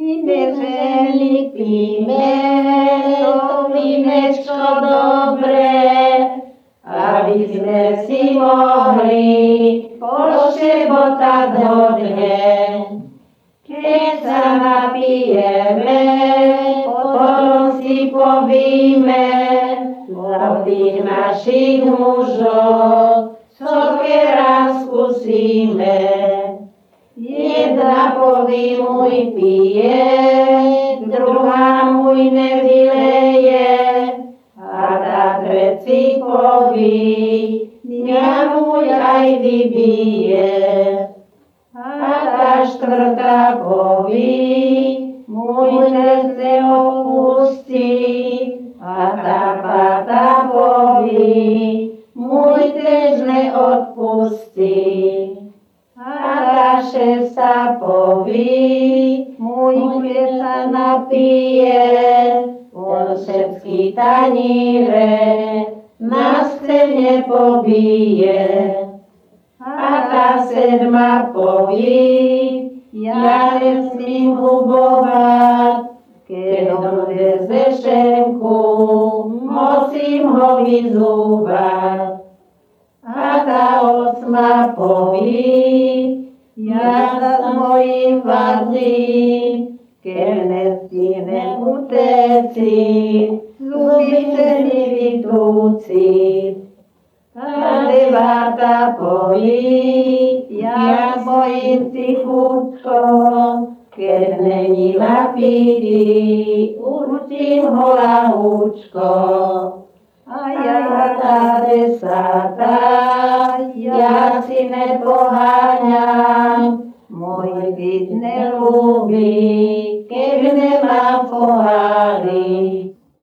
Ženy píme to vínečko dobré, aby sme si mohli pošebotať hodne. Keď sa napijeme, potom si povieme za tých našich mužov, čo raz skúsime. Jedna poví môj pije, druhá môj nevyleje, a tá treci poví, mňa môj aj vybije. A tá štvrtá poví, môj nechce odpustí, a tá pátá poví, môj tež neodpustí. A tá šestá poví, môj keď sa napije, on všetky taníre na scéne pobije. A tá sedma poví, ja nesmím hubovať, keď on veze šenku, musím ho vyzúvať. A tá osma poví, ja sa mojím vazím, keď nestihnem uteci, zuby se mi vytúci. A devátá poví, ja bojím si chudko, keď není napitý, určím ho lahúčko. A ja tá desátá, ja si nepoháňam, môj byt nelúbi, keď nemá poháňam.